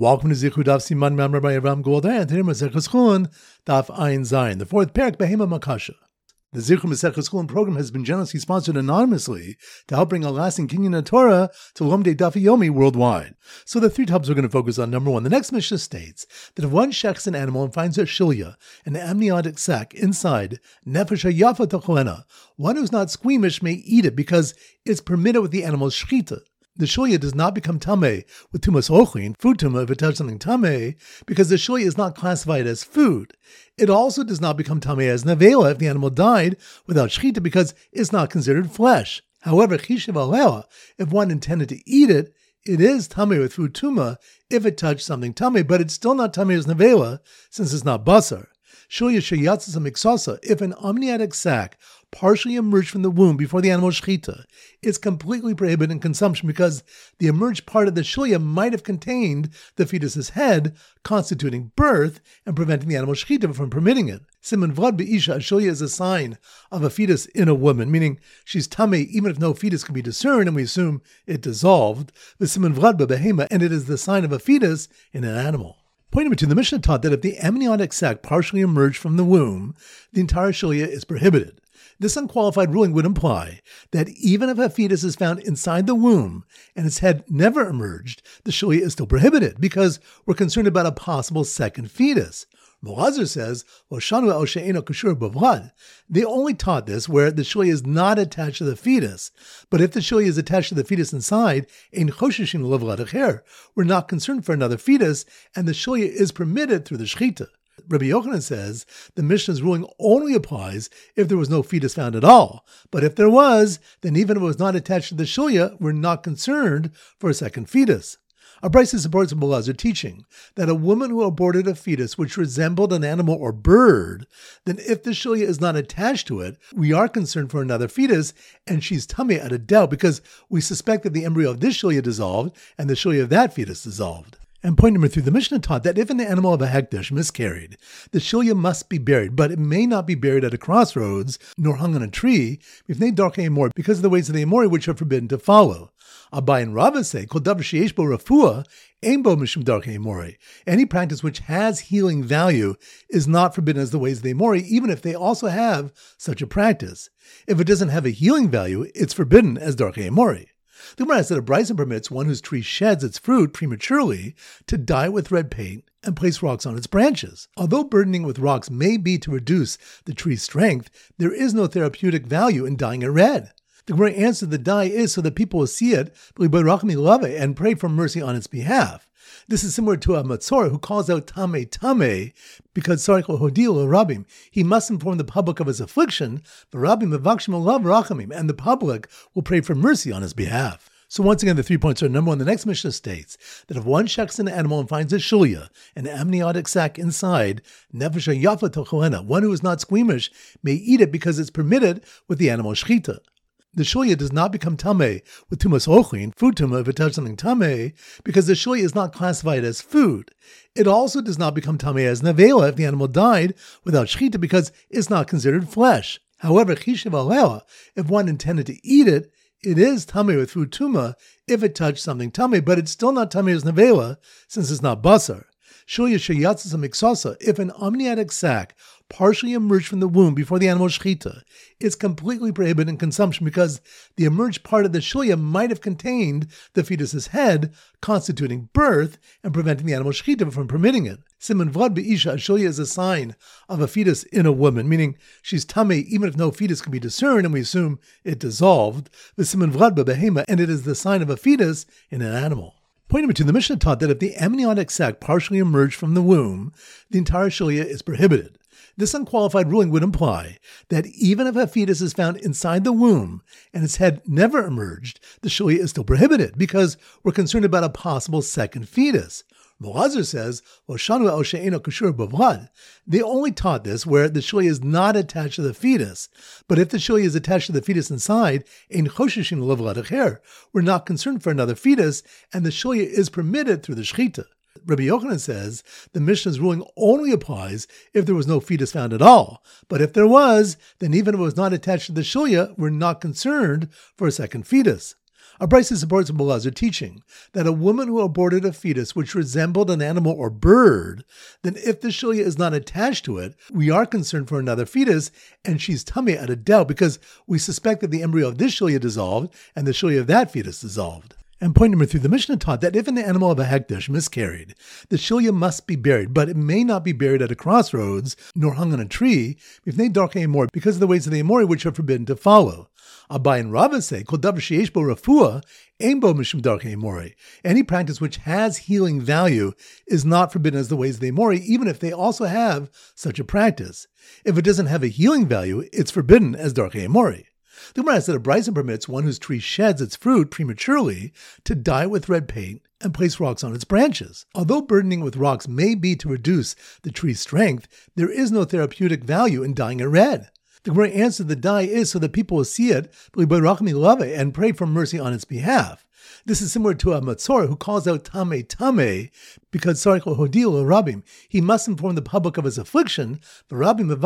Welcome to Zichud Daf Siman Mamre by Avraham Goldar, and today Maseches Chulin Daf Ayin Zayin, the fourth parak Behema Makasha. The Zichud Maseches Chulin program has been generously sponsored anonymously to help bring a lasting Kinyan of Torah to Lomdei Daf Yomi worldwide. So the three topics we're going to focus on. Number one, the next Mishnah states that if one shechs an animal and finds a shilya, an amniotic sac, inside Nefesh Yafa Tocholena, one who's not squeamish may eat it because it's permitted with the animal's shchita. The shulya does not become tameh with tumas ochlin, food tumah, if it touches something tameh, because the shulya is not classified as food. It also does not become tameh as nevela if the animal died without shchita, because it's not considered flesh. However, chishav aleha, if one intended to eat it, it is tameh with food tumah if it touched something tameh, but it's still not tameh as nevela since it's not basar. Shulya sheyatzas miksasa, if an amniotic sac partially emerged from the womb before the animal shchita, it's completely prohibited in consumption because the emerged part of the shulya might have contained the fetus's head, constituting birth and preventing the animal shchita from permitting it. Siman vlad be'isha, a shulya is a sign of a fetus in a woman, meaning she's tameh even if no fetus can be discerned, and we assume it dissolved. The siman vlad behema, and it is the sign of a fetus in an animal. Point number two, the Mishnah taught that if the amniotic sac partially emerged from the womb, the entire shulya is prohibited. This unqualified ruling would imply that even if a fetus is found inside the womb and its head never emerged, the shulya is still prohibited because we're concerned about a possible second fetus. Moazar says, they only taught this where the shulya is not attached to the fetus. But if the shulya is attached to the fetus inside, we're not concerned for another fetus, and the shulya is permitted through the shchita. Rabbi Yochanan says the Mishnah's ruling only applies if there was no fetus found at all. But if there was, then even if it was not attached to the shulya, we're not concerned for a second fetus. Our Brisa supports Belazar teaching that a woman who aborted a fetus which resembled an animal or bird, then if the shulya is not attached to it, we are concerned for another fetus, and she's tameh out of doubt because we suspect that the embryo of this shulya dissolved and the shulya of that fetus dissolved. And point number three, the Mishnah taught that if an animal of a hekdesh miscarried, the shilya must be buried, but it may not be buried at a crossroads, nor hung on a tree, because of the ways of the Amori which are forbidden to follow. Abai and Rava say, Kol davar sheyesh bo refuah, ein bo mishum darkei Amori. Any practice which has healing value is not forbidden as the ways of the Amori, even if they also have such a practice. If it doesn't have a healing value, it's forbidden as darkei Amori. The Gemara said a Brisa permits one whose tree sheds its fruit prematurely to dye it with red paint and place rocks on its branches. Although burdening with rocks may be to reduce the tree's strength, there is no therapeutic value in dyeing it red. The Gemara answered the dye is so that people will see it and pray for mercy on its behalf. This is similar to a Matzor who calls out Tameh Tameh because Sarich Hodil Rabim. He must inform the public of his affliction, but Rabim Mevakshim Olav Rachamim, and the public will pray for mercy on his behalf. So once again, the 3 points are: number one, the next Mishnah states that if one shechs an animal and finds a shulya, an amniotic sac inside, Nefesh Yafa Tocholena, one who is not squeamish may eat it because it's permitted with the animal shchita. The shulya does not become tameh with tumas ochlin, food tumah, if it touches something tameh, because the shulya is not classified as food. It also does not become tameh as nevela if the animal died without shchita, because it's not considered flesh. However, chishav aleha, if one intended to eat it, it is tameh with food tumah if it touched something tameh, but it's still not tameh as nevela since it's not basar. Shulya sheyatzas miksasa, if an amniotic sac partially emerged from the womb before the animal shchita, it's completely prohibited in consumption because the emerged part of the shulya might have contained the fetus's head, constituting birth and preventing the animal shchita from permitting it. Siman vlad be'isha, a shulya is a sign of a fetus in a woman, meaning she's tameh even if no fetus can be discerned, and we assume it dissolved. The siman vlad behema, and it is the sign of a fetus in an animal. Point number two, the Mishnah taught that if the amniotic sac partially emerged from the womb, the entire shulya is prohibited. This unqualified ruling would imply that even if a fetus is found inside the womb and its head never emerged, the shulya is still prohibited because we're concerned about a possible second fetus. Moazar says, they only taught this where the shulya is not attached to the fetus. But if the shulya is attached to the fetus inside, we're not concerned for another fetus, and the shulya is permitted through the shchita. Rabbi Yochanan says the Mishnah's ruling only applies if there was no fetus found at all. But if there was, then even if it was not attached to the shulya, we're not concerned for a second fetus. A Brisa supports Belazar teaching that a woman who aborted a fetus which resembled an animal or bird, then if the shulya is not attached to it, we are concerned for another fetus, and she's tummy at a doubt because we suspect that the embryo of this shulya dissolved and the shulya of that fetus dissolved. And point number 3, the Mishnah taught that if an animal of a hekdesh miscarried, the shulya must be buried, but it may not be buried at a crossroads, nor hung on a tree, because of the ways of the Amori which are forbidden to follow. Abai and Rava say, Kol davar sheyesh bo refuah, ein bo mishum darkei Amori. Any practice which has healing value is not forbidden as the ways of the Amori, even if they also have such a practice. If it doesn't have a healing value, it's forbidden as darkei Amori. The Gemara said a Brisa permits one whose tree sheds its fruit prematurely to dye it with red paint and place rocks on its branches. Although burdening with rocks may be to reduce the tree's strength, there is no therapeutic value in dyeing it red. The Gemara answered the dye is so that people will see it, and pray for mercy on its behalf. This is similar to a Matzor who calls out Tameh Tameh because Sarich Hodil Rabim. He must inform the public of his affliction, and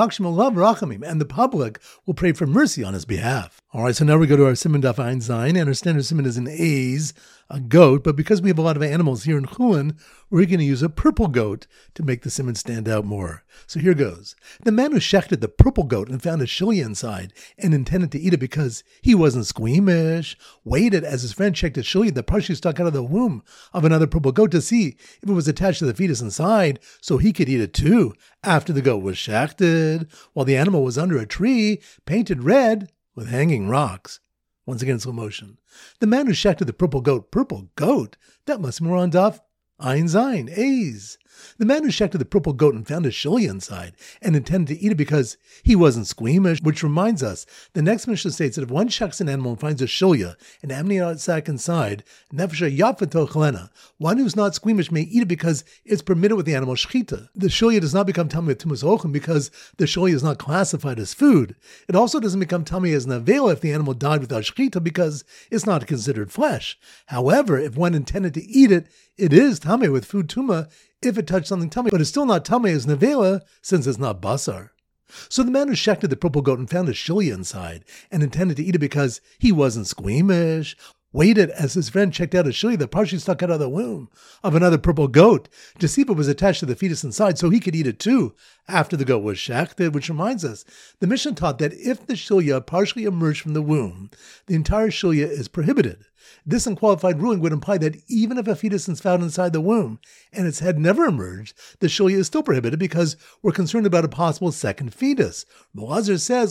the public will pray for mercy on his behalf. All right, so now we go to our Siman Daf Ayin Zayin, and our standard Siman is an A's, a goat, but because we have a lot of animals here in Chulin, we're going to use a purple goat to make the Siman stand out more. So here goes. The man who shechted the purple goat and found a shilya inside and intended to eat it because he wasn't squeamish, waited as his friend checked a shilya that partially stuck out of the womb of another purple goat to see if it was attached to the fetus inside so he could eat it too after the goat was shechted, while the animal was under a tree painted red with hanging rocks. Once again, slow motion. The man who shechted the purple goat, that must be more on Daf Ayin Zayin, A's. The man who shechted the purple goat and found a shilya inside and intended to eat it because he wasn't squeamish, which reminds us, the next Mishnah states that if one shechs an animal and finds a shilya, an amniotic sac inside, nefesha yafato chalena, one who's not squeamish may eat it because it's permitted with the animal shechita. The shilya does not become tummy with tumas ochem because the shilya is not classified as food. It also doesn't become tummy as nevela if the animal died without shechita because it's not considered flesh. However, if one intended to eat it, it is tummy with food tuma if it touched something tummy, but it's still not tummy as nevela since it's not basar. So the man who shechted the purple goat and found a shilya inside and intended to eat it because he wasn't squeamish, waited as his friend checked out a shilya that partially stuck out of the womb of another purple goat to see if it was attached to the fetus inside so he could eat it too after the goat was shechted, which reminds us, the Mishnah taught that if the shilya partially emerged from the womb, the entire shilya is prohibited. This unqualified ruling would imply that even if a fetus is found inside the womb and its head never emerged, the shilya is still prohibited because we're concerned about a possible second fetus. Belazar says,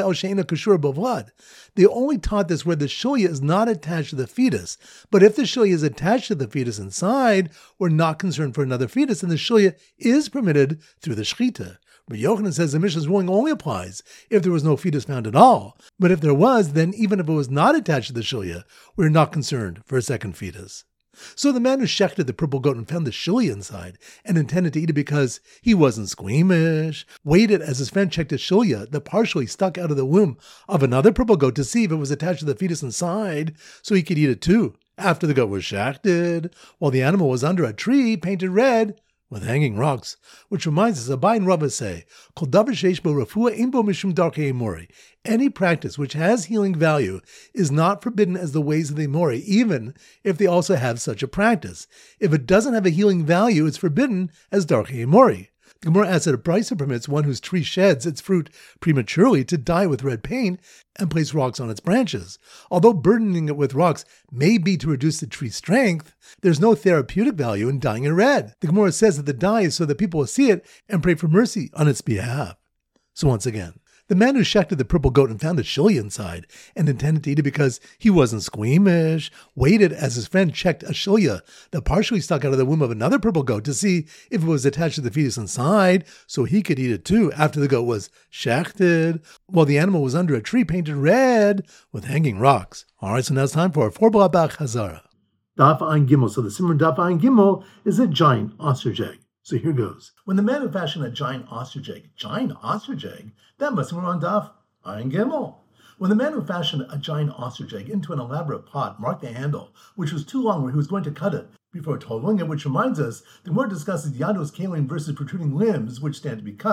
they only taught this where the shilya is not attached to the fetus, but if the shilya is attached to the fetus inside, we're not concerned for another fetus, and the shilya is permitted through the shechita. But Yochanan says the Mishnah's ruling only applies if there was no fetus found at all. But if there was, then even if it was not attached to the shilya, we're not concerned for a second fetus. So the man who shechted the purple goat and found the shilya inside and intended to eat it because he wasn't squeamish, waited as his friend checked a shilya that partially stuck out of the womb of another purple goat to see if it was attached to the fetus inside so he could eat it too after the goat was shechted, while the animal was under a tree painted red with hanging rocks, which reminds us, Abai and Rava say, Kol davar sheyesh bo refuah ein bo mishum darkei Amori. Any practice which has healing value is not forbidden as the ways of the Amori, even if they also have such a practice. If it doesn't have a healing value, it's forbidden as darkei Amori. The Gemara asks that a Brisa permits one whose tree sheds its fruit prematurely to dye with red paint and place rocks on its branches. Although burdening it with rocks may be to reduce the tree's strength, there's no therapeutic value in dyeing it red. The Gemara says that the dye is so that people will see it and pray for mercy on its behalf. So once again, the man who shechted the purple goat and found a shilya inside and intended to eat it because he wasn't squeamish, waited as his friend checked a shilya that partially stuck out of the womb of another purple goat to see if it was attached to the fetus inside so he could eat it too after the goat was shechted, while the animal was under a tree painted red with hanging rocks. All right, so now it's time for our 4-Blah-Bach Hazara. Daf Ayin Gimel. So the Simon Daf Ayin Gimel is a giant ostrich egg. So here goes. When the man who fashioned a giant ostrich egg, that must be on Daf Ayin Gimel. When the man who fashioned a giant ostrich egg into an elaborate pot marked the handle, which was too long where he was going to cut it before totaling it, which reminds us, the word discusses Yados Kalim versus protruding limbs, which stand to be cut.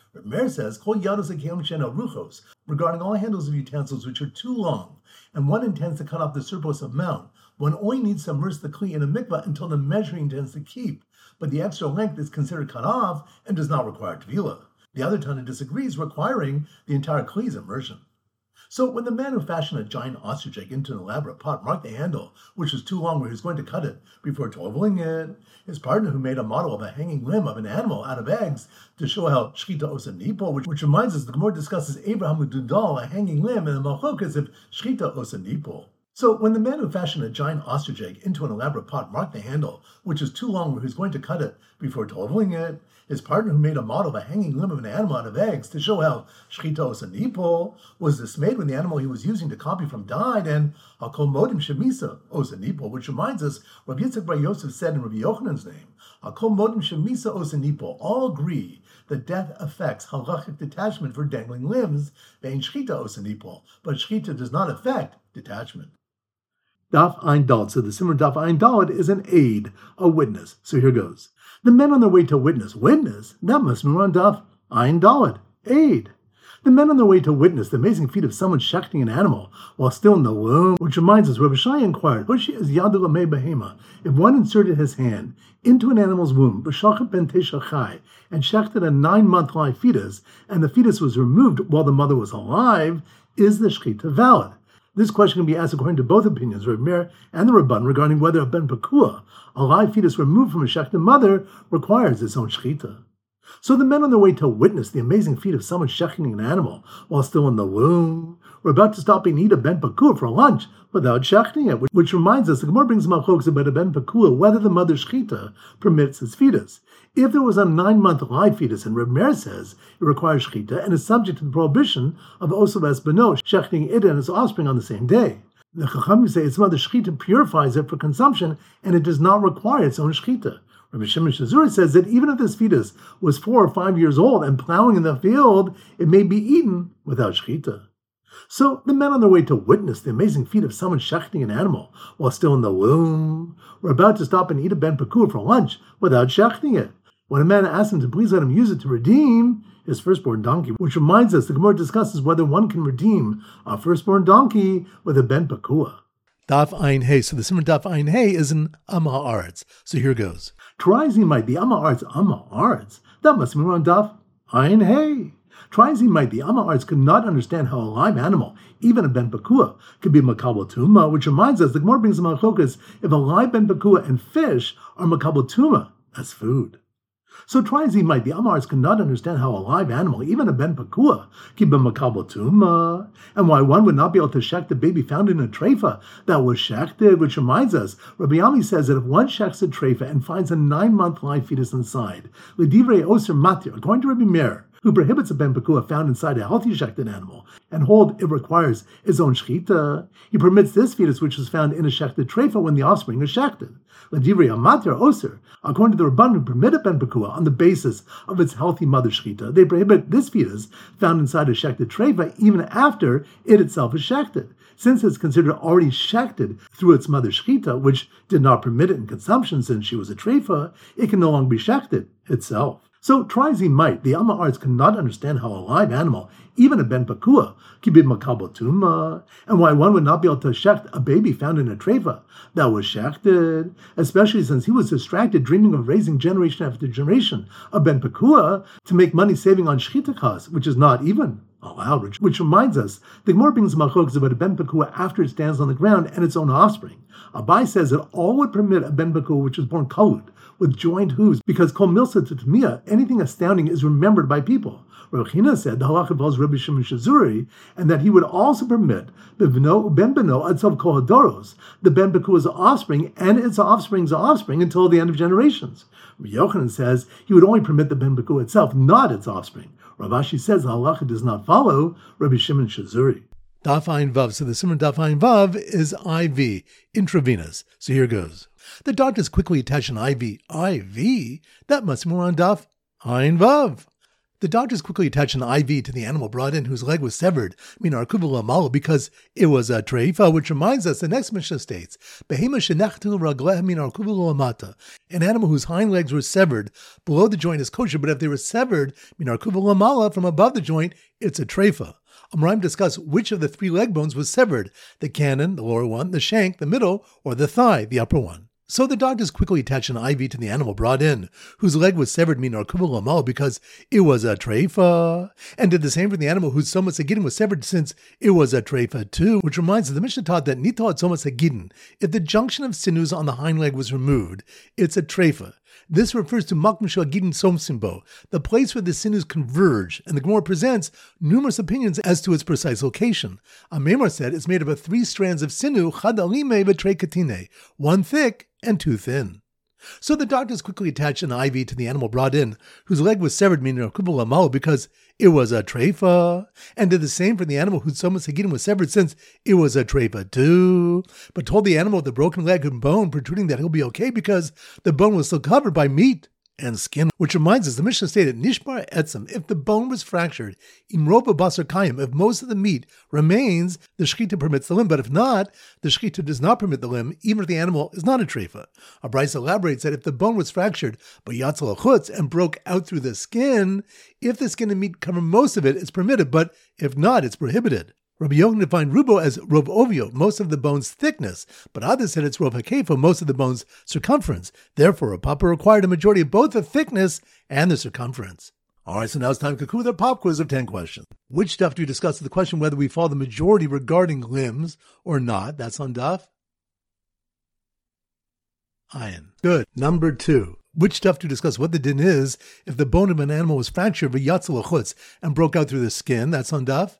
Reb Meir says, Kol yados hakelim she'en aruchos, regarding all handles of utensils which are too long, and one intends to cut off the surplus amount, one only needs to immerse the kli in a mikvah until the measuring intends to keep, but the extra length is considered cut off and does not require tevilah. The other Tana disagrees, requiring the entire kli's immersion. So when the man who fashioned a giant ostrich egg into an elaborate pot marked the handle, which was too long where he was going to cut it before toveling it, his partner who made a model of a hanging limb of an animal out of eggs to show how shchita osa nipol, which reminds us the Gemara discusses Abraham Ududal, a hanging limb, and the Malchokas of shchita osa nipol. So when the man who fashioned a giant ostrich egg into an elaborate pot marked the handle, which is too long where he was going to cut it before toveling it, his partner who made a model of a hanging limb of an animal out of eggs to show how shchita osa nipol was dismayed when the animal he was using to copy from died, and hakol modim shemisa osa nipol, which reminds us Rabbi Yitzchak Bar Yosef said in Rabbi Yochanan's name, hakol modim shemisa osa nipol, all agree that death affects halachic detachment for dangling limbs, vein shchita osa nipol, but shchita does not affect detachment. Daf Ein Daled. So the Simmer Daf Ein Daled is an aid, a witness. So here goes. The men on their way to witness. Witness? That must be on Daf Ein Daled. Aid. The men on their way to witness the amazing feat of someone shechting an animal while still in the womb, which reminds us, Rabbi Shai inquired, Hoshi is Yadu Lamei Behema, if one inserted his hand into an animal's womb, B'shachet ben Tesha Chai, and shechted a 9-month live fetus, and the fetus was removed while the mother was alive, is the shechita valid? This question can be asked according to both opinions, Reb Meir and the Rabban, regarding whether a ben pakua, a live fetus removed from a shechted mother, requires its own shechita. So the men on their way to witness the amazing feat of someone shechting an animal while still in the womb were about to stop and eat a ben pakua for lunch without shechting it, which reminds us, the Gemara brings machlokas about a ben pakua, whether the mother's shechita permits his fetus. If there was a 9-month live fetus, and Reb Meir says it requires shechita and is subject to the prohibition of osel es beno, shechting it and its offspring on the same day. The Chachamim say its mother's shechita purifies it for consumption, and it does not require its own shechita. Rabbi Shimon Shazuri says that even if this fetus was 4 or 5 years old and plowing in the field, it may be eaten without shechita. So the men on their way to witness the amazing feat of someone shechting an animal while still in the womb were about to stop and eat a ben pakua for lunch without shechting it. When a man asked him to please let him use it to redeem his firstborn donkey, which reminds us the Gemara discusses whether one can redeem a firstborn donkey with a ben pakua. Daf Ein Hey. So the Simmer Daf Ein Hey is an Amma Haaretz. So here goes. Trizim might the Amma Haaretz Amma Haaretz. That must be on Daf Ein Hey. Trizim might the Amma Haaretz could not understand how a live animal, even a ben pakua, could be makabel tuma, which reminds us the Gemara brings a machokas if a live ben pakua and fish are makabel tuma as food. So Trizim might the Amma Haaretz could not understand how a live animal, even a ben pakua, could be makabel tuma, and why one would not be able to shecht the baby found in a treifa that was shechted, which reminds us, Rabbi Ami says that if one shechts a treifa and finds a 9-month live fetus inside, l'divrei oser matir, according to Rabbi Meir, who prohibits a ben pakua found inside a healthy shechted animal, and hold it requires its own shechita, he permits this fetus which was found in a shechted treifa when the offspring is shechted. L'divrei amatir oser, according to the Rabban who permit a ben pakua on the basis of its healthy mother shechita, they prohibit this fetus found inside a shechted treifa even after it itself is shechted. Since it's considered already shechted through its mother shechita, which did not permit it in consumption since she was a treifa, it can no longer be shechted itself. So Trizim might, the Amma Haaretz cannot understand how a live animal, even a ben pakua, could be makabel tuma, and why one would not be able to shecht a baby found in a treifa that was shechted, especially since he was distracted dreaming of raising generation after generation a ben pakua to make money saving on shechita costs, which is not even allowed, which reminds us, the Gemara brings machokas about a ben pakua after it stands on the ground and its own offspring. Abai says that all would permit a ben pakua which was born kalut, with joined hooves, because kol milsa to tamia, anything astounding is remembered by people. Rav China said the halacha involves Rabbi Shimon Shazuri, and that he would also permit ben beno adsav kol hadoros, the ben pakua's offspring and its offspring's offspring until the end of generations. Rabbi Yochanan says he would only permit the ben pakua itself, not its offspring. Rav Ashi says the halacha does not follow Rabbi Shimon Shazuri. Daf Ayin Vav. So the Simmer Daf Ayin Vav is IV, intravenous. So here goes. The doctors quickly attach an IV. IV? That must be more on Daf Ayin Vav. The doctors quickly attached an IV to the animal brought in whose leg was severed, minar kubula malo, because it was a treifa, which reminds us the next Mishnah states, Behema shenechtu ragleha minar kubula amata. An animal whose hind legs were severed below the joint is kosher, but if they were severed minar kubula mala from above the joint, it's a treifa. Amoraim discuss which of the 3 leg bones was severed, the cannon, the lower one, the shank, the middle, or the thigh, the upper one. So the doctors quickly attached an IV to the animal brought in, whose leg was severed minar kubula malo, because it was a treifa, and did the same for the animal whose somas hagidin was severed, since it was a treifa too, which reminds us the Mishnah taught that nitah somas hagidin, if the junction of sinews on the hind leg was removed, it's a treifa. This refers to makam shel som simbo, the place where the sinews converge, and the Gemara presents numerous opinions as to its precise location. Amemar said it's made up of 3 strands of sinew, chad alime v'trei katine, 1 thick and 2 thin. So the doctors quickly attached an IV to the animal brought in, whose leg was severed minar kubula malo, because it was a treifa, and did the same for the animal whose somas hagidin was severed, since it was a treifa too, but told the animal with the broken leg and bone protruding that he'll be okay because the bone was still covered by meat and skin, which reminds us the Mishnah stated, Nishbar etzem, if the bone was fractured, imroba basar kayim, if most of the meat remains, the shechita permits the limb, but if not, the shechita does not permit the limb, even if the animal is not a treifa. A Brisa elaborates that if the bone was fractured, but yatzal achutz, and broke out through the skin, if the skin and meat cover most of it, it's permitted, but if not, it's prohibited. Rabbi Yochanan defined rubo as rov ovio, most of the bone's thickness, but others said it's rov hakefo, most of the bone's circumference. Therefore, a papa required a majority of both the thickness and the circumference. All right, so now it's time to conclude our pop quiz of 10 questions. Which stuff do you discuss? The question whether we follow the majority regarding limbs or not. That's on daf. Ayin. Good. Number 2. Which stuff to discuss what the din is if the bone of an animal was fractured v'yatzal achutz and broke out through the skin? That's on daf.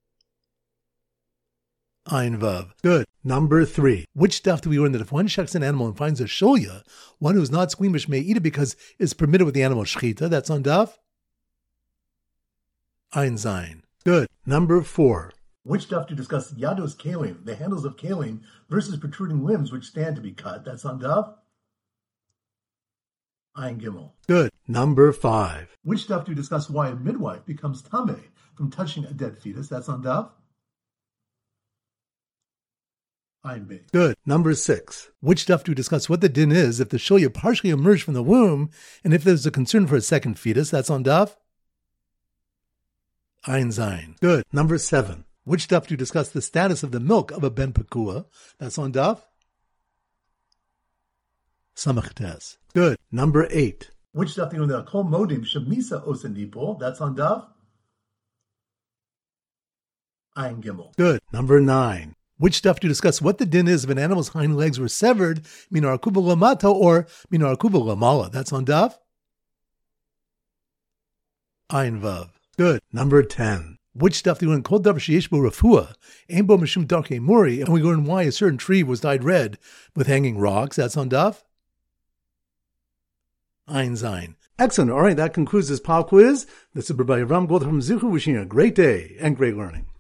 Ayin Vav. Good. Number 3. Which stuff do we learn that if one shechs an animal and finds a shulya, one who's not squeamish may eat it because it's permitted with the animal shechita? That's on daf. Ayin Zayin. Good. Number 4. Which stuff to discuss yados kalim, the handles of kalim, versus protruding limbs which stand to be cut? That's on daf. Ayin Gimel. Good. Number 5. Which stuff to discuss why a midwife becomes tameh from touching a dead fetus? That's on daf. Ayin Bey. Good. Number 6. Which stuff do we discuss what the din is if the shulya partially emerged from the womb, and if there's a concern for a second fetus? That's on daf. Ayin Zayin. Good. Number 7. Which stuff do you discuss the status of the milk of a ben pakua? That's on daf. Samach tes. Good. Number 8. Which stuff do you know that kol modim shemisa osenipol? That's on daf. Ayin Gimel. Good. Number 9. Which stuff do you discuss what the din is if an animal's hind legs were severed, minar kubula mato or minar kubula mala? That's on daf. Ayin Vav. Good. Number 10. Which stuff do you learn? Kol davar sheyesh bo rafua, ein bo mishum darkei muri, and we learn why a certain tree was dyed red with hanging rocks. That's on daf. Ayin Zayin. Excellent. All right, that concludes this pop quiz. This is Rabbi Avram Goldberg from Zichu, wishing you a great day and great learning.